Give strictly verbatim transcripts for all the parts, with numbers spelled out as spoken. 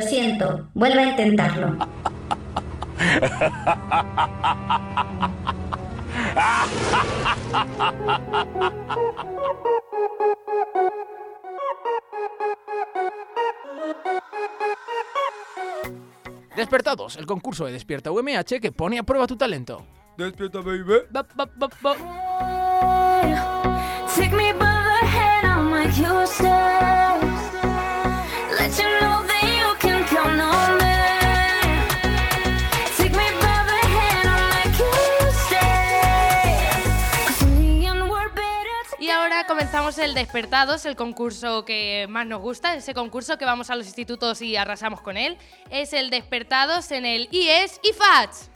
siento, vuelve a intentarlo. Despertados, el concurso de Despierta U M H que pone a prueba tu talento. Despierta, baby. Ba, ba, ba, ba. Take me by the hand, I'll make you stay. Let you know that you can count on me. Take me by the hand, I'll make you stay. 'Cause in the end we're better. Y ahora comenzamos el Despertados, el concurso que más nos gusta, ese concurso que vamos a los institutos y arrasamos con él. Es el Despertados en el I E S I F A T S.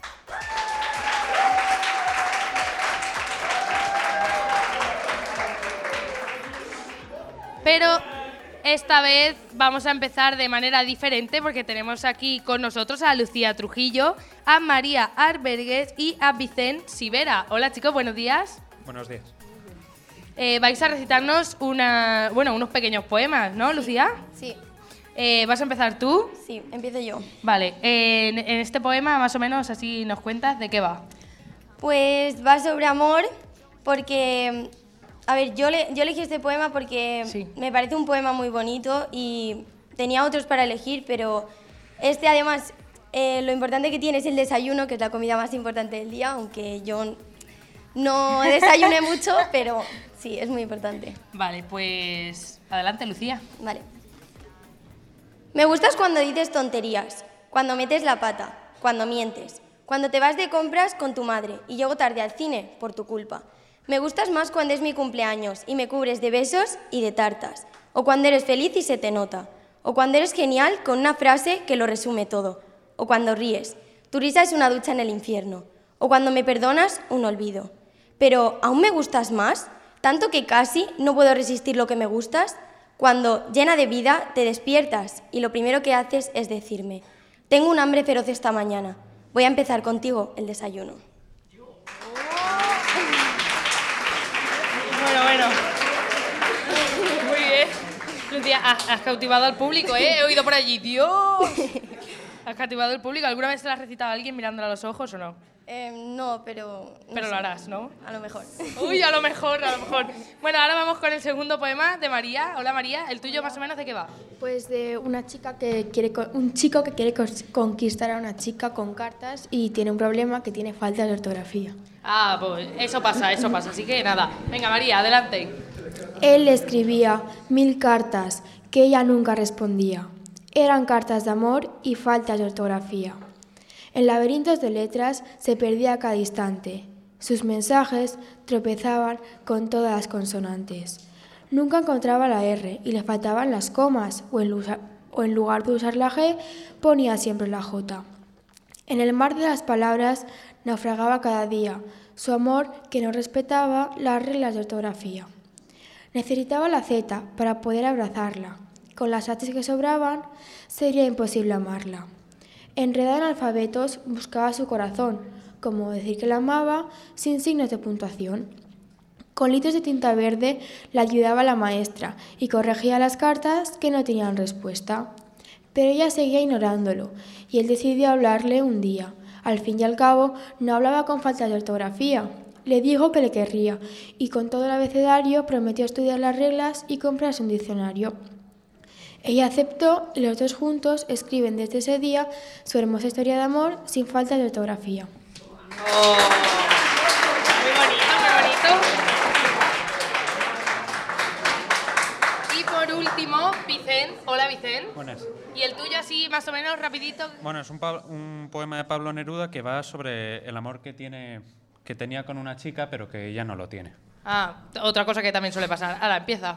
Pero esta vez vamos a empezar de manera diferente porque tenemos aquí con nosotros a Lucía Trujillo, a María Arbergues y a Vicente Sivera. Hola chicos, buenos días. Buenos días. Eh, vais a recitarnos una, bueno, unos pequeños poemas, ¿no, Lucía? Sí, Eh, ¿Vas a empezar tú? sí, empiezo yo. Vale, eh, en, en este poema más o menos así nos cuentas de qué va. Pues va sobre amor porque, a ver, yo, le, yo elegí este poema porque Sí. me parece un poema muy bonito y tenía otros para elegir, pero este además, eh, lo importante que tiene es el desayuno, que es la comida más importante del día, aunque yo no desayuné mucho, pero sí, es muy importante. Vale, pues adelante, Lucía. Vale. Me gustas cuando dices tonterías, cuando metes la pata, cuando mientes, cuando te vas de compras con tu madre y llego tarde al cine por tu culpa. Me gustas más cuando es mi cumpleaños y me cubres de besos y de tartas, o cuando eres feliz y se te nota, o cuando eres genial con una frase que lo resume todo, o cuando ríes. Tu risa es una ducha en el infierno, o cuando me perdonas, un olvido. Pero, ¿aún me gustas más? Tanto que casi no puedo resistir lo que me gustas. Cuando, llena de vida, te despiertas y lo primero que haces es decirme: tengo un hambre feroz esta mañana, voy a empezar contigo el desayuno. Bueno, bueno. Muy bien. Lucía, has, has cautivado al público, ¿eh? He oído por allí. ¡Dios! ¿Has cautivado al público? ¿Alguna vez te la has recitado a alguien mirándole a los ojos o no? Eh, no, pero... no Pero sé. lo harás, ¿no? A lo mejor. Uy, a lo mejor, a lo mejor. Bueno, ahora vamos con el segundo poema de María. Hola, María. ¿El tuyo más o menos de qué va? Pues de una chica que quiere, con- un chico que quiere cos- conquistar a una chica con cartas y tiene un problema que tiene falta de ortografía. Ah, pues eso pasa, eso pasa. Así que nada. Venga, María, adelante. Él le escribía mil cartas que ella nunca respondía. Eran cartas de amor y faltas de ortografía. En laberintos de letras se perdía a cada instante. Sus mensajes tropezaban con todas las consonantes. Nunca encontraba la R y le faltaban las comas, o en, lusa- o en lugar de usar la G ponía siempre la J. En el mar de las palabras naufragaba cada día su amor que no respetaba las reglas de ortografía. Necesitaba la Z para poder abrazarla. Con las H's que sobraban sería imposible amarla. Enredada en alfabetos buscaba su corazón, como decir que la amaba sin signos de puntuación. Con litros de tinta verde la ayudaba la maestra y corregía las cartas que no tenían respuesta. Pero ella seguía ignorándolo y él decidió hablarle un día. Al fin y al cabo no hablaba con faltas de ortografía. Le dijo que le querría y con todo el abecedario prometió estudiar las reglas y comprarse un diccionario. Ella aceptó y los dos juntos escriben desde ese día su hermosa historia de amor sin falta de ortografía. Oh, muy bonito, muy bonito. Y por último, Vicente. Hola, Vicente. Buenas. ¿Y el tuyo así más o menos rapidito? Bueno, es un, pa- un poema de Pablo Neruda que va sobre el amor que tiene, que tenía con una chica, pero que ya no lo tiene. Ah, otra cosa que también suele pasar. Ahora, empieza.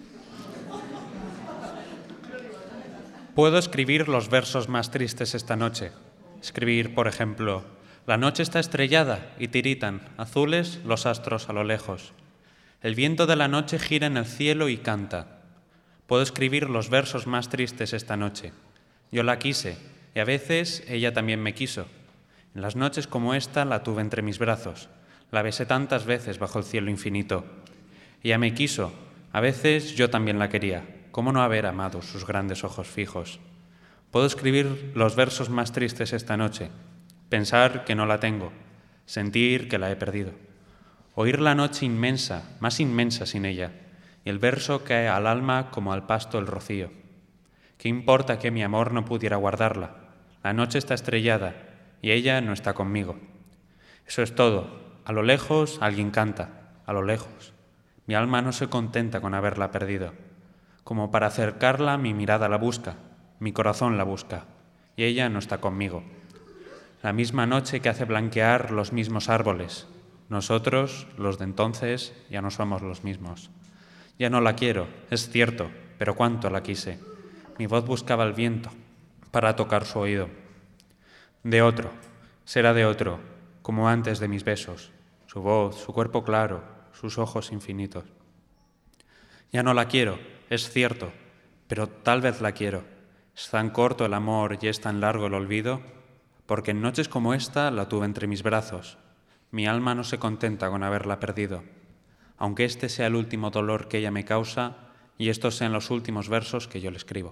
Puedo escribir los versos más tristes esta noche. Escribir, por ejemplo: la noche está estrellada y tiritan, azules, los astros a lo lejos. El viento de la noche gira en el cielo y canta. Puedo escribir los versos más tristes esta noche. Yo la quise, y a veces ella también me quiso. En las noches como esta la tuve entre mis brazos. La besé tantas veces bajo el cielo infinito. Ella me quiso, a veces yo también la quería. ¿Cómo no haber amado sus grandes ojos fijos? Puedo escribir los versos más tristes esta noche, pensar que no la tengo, sentir que la he perdido, oír la noche inmensa, más inmensa sin ella, y el verso cae al alma como al pasto el rocío. ¿Qué importa que mi amor no pudiera guardarla? La noche está estrellada y ella no está conmigo. Eso es todo. A lo lejos alguien canta, a lo lejos. Mi alma no se contenta con haberla perdido. Como para acercarla, mi mirada la busca, mi corazón la busca, y ella no está conmigo. La misma noche que hace blanquear los mismos árboles. Nosotros, los de entonces, ya no somos los mismos. Ya no la quiero, es cierto, pero cuánto la quise. Mi voz buscaba el viento para tocar su oído. De otro, será de otro, como antes de mis besos. Su voz, su cuerpo claro, sus ojos infinitos. Ya no la quiero, es cierto, pero tal vez la quiero. Es tan corto el amor y es tan largo el olvido, porque en noches como esta la tuve entre mis brazos. Mi alma no se contenta con haberla perdido. Aunque este sea el último dolor que ella me causa y estos sean los últimos versos que yo le escribo.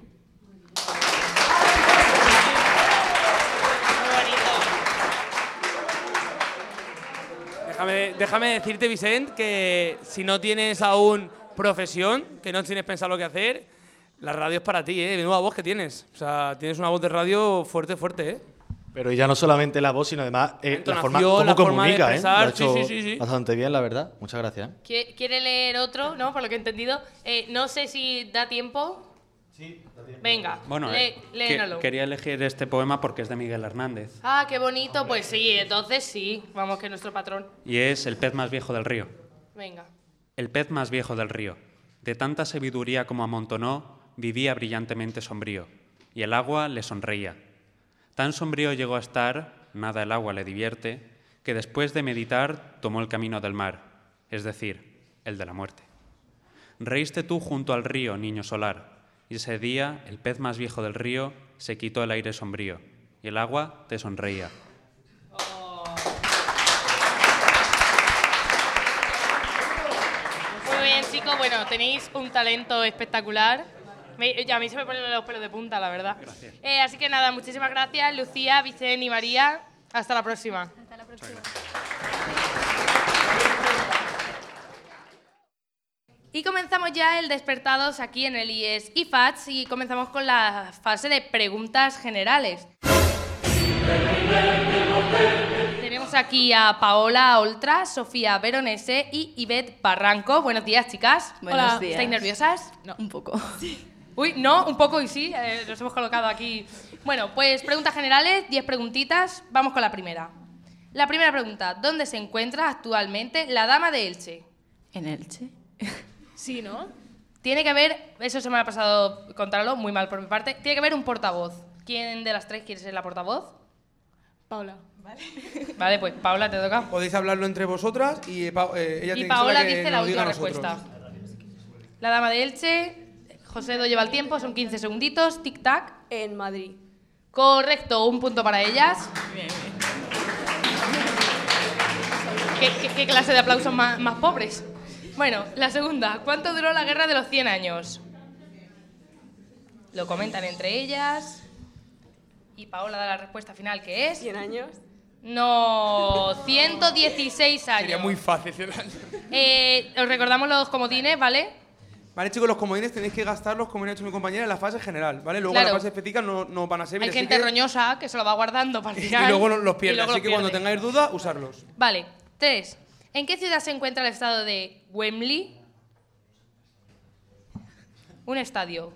Déjame, déjame decirte, Vicent, que si no tienes aún profesión, que no tienes pensado lo que hacer, la radio es para ti, ¿eh? Menuda voz que tienes. O sea, tienes una voz de radio fuerte, fuerte, ¿eh? Pero ya no solamente la voz, sino además eh, la forma Entonación, como la forma de comunica, ¿eh? Lo ha expresar, hecho sí, sí, sí, sí. bastante bien, la verdad. Muchas gracias. ¿Qui- ¿Quiere leer otro? ¿No? Por lo que he entendido. Eh, no sé si da tiempo. Sí, da tiempo. Venga, Bueno, lé- eh, léenalo. que- quería elegir este poema porque es de Miguel Hernández Ah, qué bonito. Pues sí, entonces sí. Vamos, que es nuestro patrón. y es El pez más viejo del río. Venga. El pez más viejo del río, de tanta sabiduría como amontonó, vivía brillantemente sombrío, y el agua le sonreía. Tan sombrío llegó a estar, nada el agua le divierte, que después de meditar tomó el camino del mar, es decir, el de la muerte. Reíste tú junto al río, niño solar, y ese día el pez más viejo del río se quitó el aire sombrío, y el agua te sonreía. Muy bien, chicos. Bueno, tenéis un talento espectacular. Me- a mí se me ponen los pelos de punta, la verdad. Gracias. Eh, así que nada, muchísimas gracias, Lucía, Vicente y María. Hasta la próxima. Hasta la próxima. Y comenzamos ya el Despertados aquí en el I E S I F A T S y comenzamos con la fase de preguntas generales. Tenemos aquí a Paola Oltra, Sofía Veronese y Ivette Barranco. Buenos días, chicas. Buenos Hola. días. ¿Estáis nerviosas? No, un poco. Uy, no, un poco y sí, eh, nos hemos colocado aquí. Bueno, pues preguntas generales, diez preguntitas. Vamos con la primera. La primera pregunta, ¿dónde se encuentra actualmente la Dama de Elche? ¿En Elche? Sí, ¿no? Tiene que haber, eso se me ha pasado contarlo, muy mal por mi parte, tiene que haber un portavoz. ¿Quién de las tres quiere ser la portavoz? Paula. Vale, pues Paula, te toca. Podéis hablarlo entre vosotras y Pa- eh, ella Y tiene que ser Paola la que dice la nos diga última a nosotros. respuesta. La Dama de Elche, José Do lleva el tiempo, son quince segunditos, tic-tac. En Madrid. Correcto, un punto para ellas. Bien, bien. ¿Qué, qué- qué clase de aplausos más, más pobres? Bueno, la segunda. ¿Cuánto duró la Guerra de los cien años? Lo comentan entre ellas. Y Paola da la respuesta final, que es... ¿cien años? No, ciento dieciséis años. Sería muy fácil. cien años. Eh, os recordamos los comodines, ¿vale? Vale, chicos, los comodines tenéis que gastarlos, como han hecho mi compañera, en la fase general, ¿vale? Luego Claro. en la fase específica no, no van a ser. Hay así gente que- roñosa que se lo va guardando para el Y final. luego los y pierde, luego así los que cuando pierde. tengáis duda, usarlos. Vale, tres. ¿En qué ciudad se encuentra el estado de Wembley? Un estadio.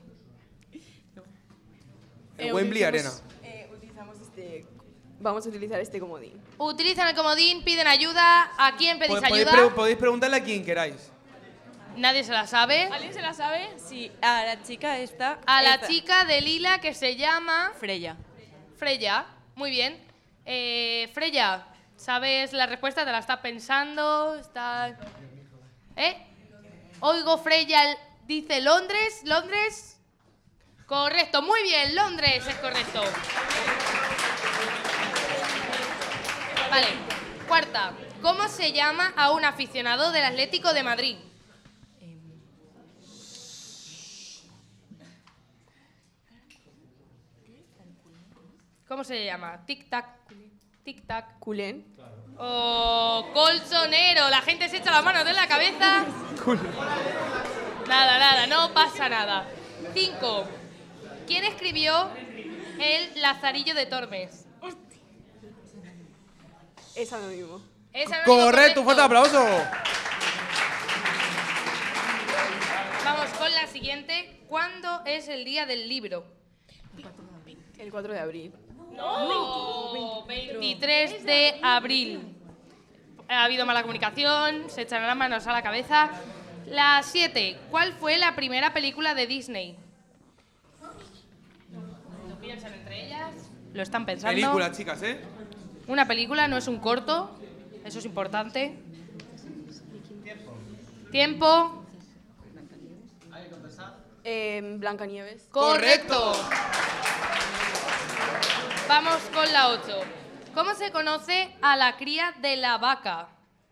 El Eh, Wembley utilizamos- Arena. eh, utilizamos este... Vamos a utilizar este comodín. Utilizan el comodín, piden ayuda. ¿A quién pedís Po- podéis, ayuda? pre- podéis preguntarle a quien queráis. Nadie se la sabe. ¿Alguien se la sabe? Sí, a la chica esta. A la esta. chica de Lila que se llama Freya. Freya. Muy bien. Eh, Freya, ¿sabes la respuesta? ¿Te la estás pensando? ¿Estás... ¿Eh? Oigo, Freya el- dice Londres. ¿Londres? Correcto, muy bien, Londres es correcto. Vale, cuarta. ¿Cómo se llama a un aficionado del Atlético de Madrid? ¿Cómo se llama? Tic-tac. Tic-tac. Culén. O colchonero. La gente se echa las manos en la cabeza. Nada, nada, no pasa nada. Cinco. ¿Quién escribió El Lazarillo de Tormes? Es anónimo. Es anónimo, Correcto, un fuerte aplauso. Vamos con la siguiente. ¿Cuándo es el día del libro? El cuatro de abril. No, veintitrés de abril. Ha habido mala comunicación, se echan las manos a la cabeza. La siete. ¿Cuál fue la primera película de Disney? Lo piensan entre ellas. Lo están pensando. Película, chicas, ¿eh? Una película, no es un corto. Eso es importante. Tiempo. Tiempo. Eh, Blancanieves. Correcto. Vamos con la ocho. ¿Cómo se conoce a la cría de la vaca?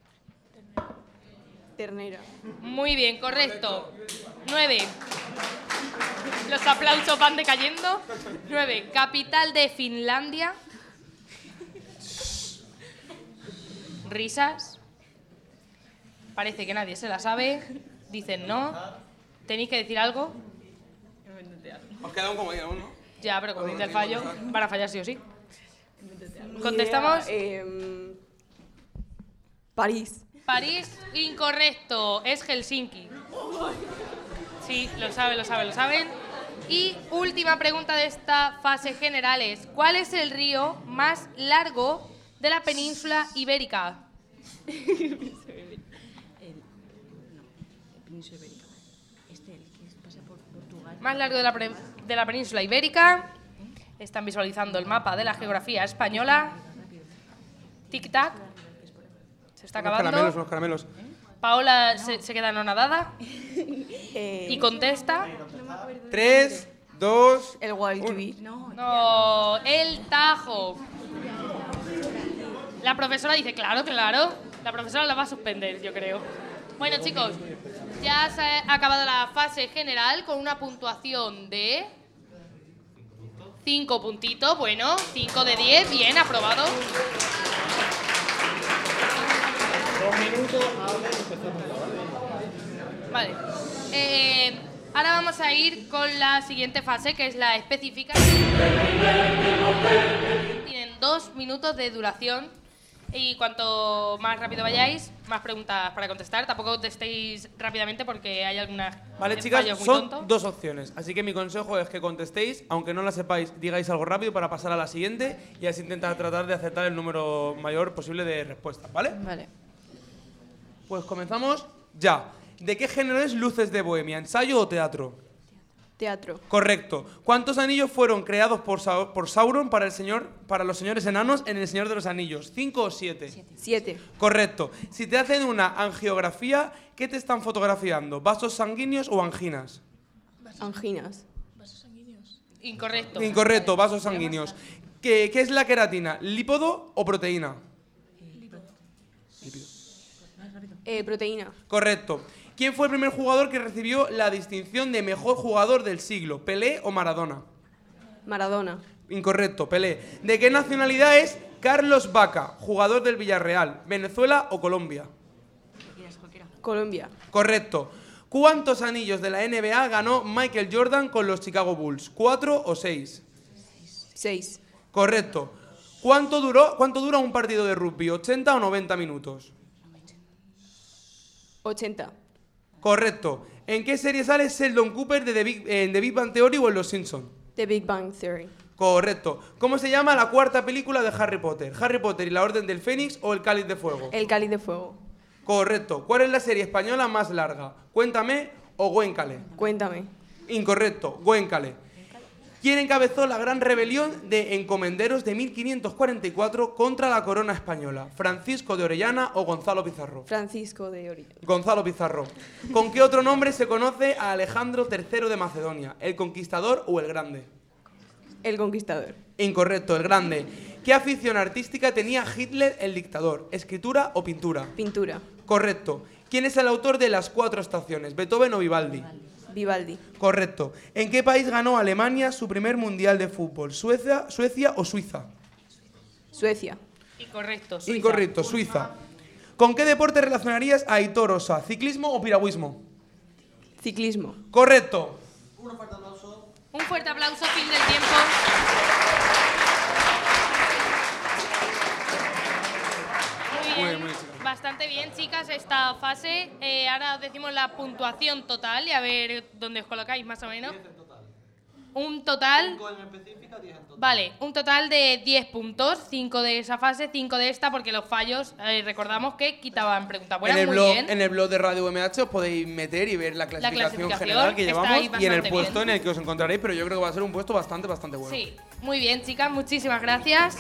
Ternera. Muy bien, correcto. Nueve. Los aplausos van decayendo. Nueve. Capital de Finlandia. Risas. Parece que nadie se la sabe. Dicen no. ¿Tenéis que decir algo? Os queda un comodín aún, ¿no? Ya, pero como dice el fallo, van a fallar sí o sí. ¿Contestamos? Eh, París. París, incorrecto. Es Helsinki. Sí, lo saben, lo saben, lo saben. Y última pregunta de esta fase general es: ¿cuál es el río más largo de la península ibérica? Más largo de la, pre- de la península ibérica. Están visualizando el mapa de la geografía española. Tic-tac. Se está Unos acabando. caramelos, unos caramelos. Paola se, se queda anonadada Eh, y contesta. Tres, dos... El Guadalquivir. No, el Tajo. La profesora dice, claro, claro. La profesora la va a suspender, yo creo. Bueno, chicos, ya se ha acabado la fase general con una puntuación de cinco puntitos. Bueno, cinco de diez, bien, aprobado. Dos minutos, hable y empezamos ya, ¿vale? Vale. Eh, ahora vamos a ir con la siguiente fase, que es la específica. Tienen dos minutos de duración. Y cuanto más rápido vayáis, más preguntas para contestar. Tampoco contestéis rápidamente porque hay algunas Vale, eh, chicas, fallos muy son tontos. dos opciones. Así que mi consejo es que contestéis, aunque no la sepáis, digáis algo rápido para pasar a la siguiente y así intentar tratar de acertar el número mayor posible de respuestas, ¿vale? Vale. Pues comenzamos ya. ¿De qué género es Luces de Bohemia? ¿Ensayo o teatro? Teatro. Correcto. ¿Cuántos anillos fueron creados por, Sa- por Sauron para, el señor, para los señores enanos en El Señor de los Anillos? ¿Cinco o siete? Siete. Correcto. Si te hacen una angiografía, ¿qué te están fotografiando? ¿Vasos sanguíneos o anginas? Anginas. Incorrecto. Incorrecto, vasos sanguíneos. ¿Qué, qué es la queratina? ¿Lípodo o proteína? Eh, proteína. Correcto. ¿Quién fue el primer jugador que recibió la distinción de mejor jugador del siglo? ¿Pelé o Maradona? Maradona. Incorrecto, Pelé. ¿De qué nacionalidad es Carlos Vaca, jugador del Villarreal? ¿Venezuela o Colombia? Colombia. Correcto. ¿Cuántos anillos de la N B A ganó Michael Jordan con los Chicago Bulls? ¿Cuatro o seis? Seis. Correcto. ¿Cuánto duró, cuánto dura un partido de rugby? ¿ochenta o noventa minutos? Ochenta. Correcto. ¿En qué serie sale Sheldon Cooper de The Big, en The Big Bang Theory o en Los Simpsons? The Big Bang Theory. Correcto. ¿Cómo se llama la cuarta película de Harry Potter? ¿Harry Potter y la Orden del Fénix o El Cáliz de Fuego? El Cáliz de Fuego. Correcto. ¿Cuál es la serie española más larga? ¿Cuéntame o Güéncale? Cuéntame. Incorrecto. Güéncale. ¿Quién encabezó la gran rebelión de encomenderos de mil quinientos cuarenta y cuatro contra la corona española? ¿Francisco de Orellana o Gonzalo Pizarro? Francisco de Orellana. Gonzalo Pizarro. ¿Con qué otro nombre se conoce a Alejandro tercero de Macedonia? ¿El Conquistador o el Grande? El Conquistador. Incorrecto, el Grande. ¿Qué afición artística tenía Hitler el dictador? ¿Escritura o pintura? Pintura. Correcto. ¿Quién es el autor de Las Cuatro Estaciones? ¿Beethoven o Vivaldi? Vivaldi. Correcto. ¿En qué país ganó Alemania su primer mundial de fútbol? ¿Suecia, Suecia o Suiza? Suecia. Incorrecto, Suiza. Incorrecto, Suiza. ¿Con qué deporte relacionarías a Aitor Osa? ¿Ciclismo o piragüismo? Ciclismo. Correcto. Un fuerte aplauso, fin del tiempo. Muy bien, Muy bien, chicas. bastante bien, chicas, esta fase. Eh, ahora os decimos la puntuación total y a ver dónde os colocáis más o menos. Un total. Vale, un total de diez puntos, cinco de esa fase, cinco de esta, porque los fallos, eh, recordamos que quitaban preguntas buenas. En el, muy blog, bien. en el blog de Radio U M H os podéis meter y ver la clasificación, clasificación general que está llevamos ahí y en el bastante puesto bien. en el que os encontraréis, pero yo creo que va a ser un puesto bastante, bastante bueno. Sí, muy bien, chicas, muchísimas gracias.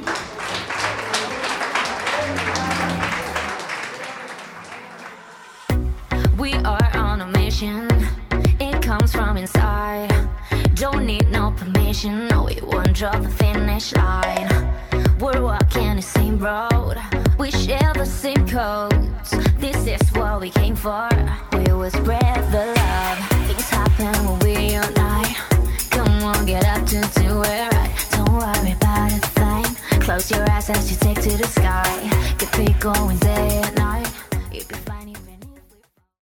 We are on a mission. It comes from inside. Don't need no permission. No, we won't draw the finish line. We're walking the same road. We share the same codes. This is what we came for. We will spread the love. Things happen when we unite. Come on, get up to do it right. Don't worry about a thing. Close your eyes as you take to the sky. Get it going day and night.